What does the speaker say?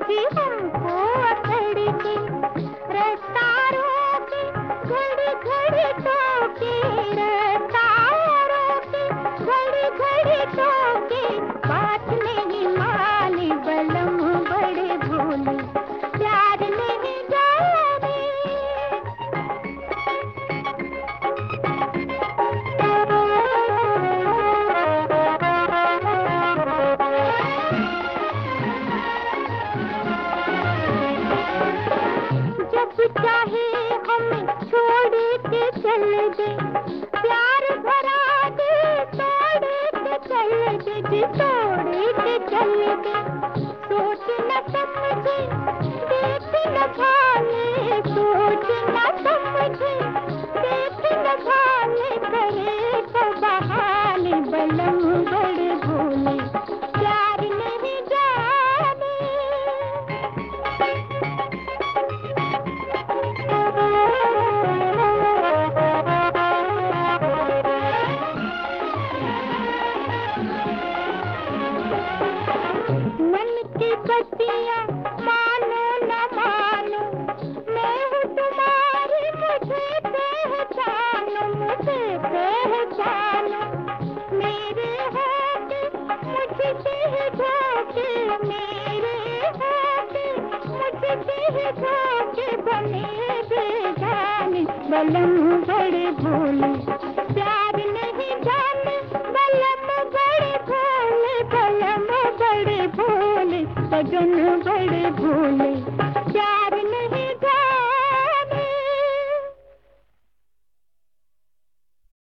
जी हमको अकड़ के, रास्ता रोके, घड़ी घड़ी टोके, रास्ता रोके, घड़ी घड़ी टोके, बात नहीं मानी बलम बड़े भोले, प्यार नहीं जाने। जब चाहे हमें छोड़ के चल दे, प्यार भरा दे, तोड़ के चल दे जी, तोड़ के चल दे। सोच न समझे, देख न भाले, सोच न समझे, देख न भाले, करे तो बहाने बलम बड़े भोले, प्यार नहीं जाने। मन की बत्तियाँ मानो न मानो, मैं हूँ तुम्हारी, मुझे पहचानो, मुझे पहचानो। मेरे होके मुझसे ही धोखे, मेरे होके मुझसे ही धोखे, बने बेगाने बलम बड़े भोले, प्यार नहीं जाने बलम बड़े भोले, बलम बड़े भोले, सजन बड़े भोले।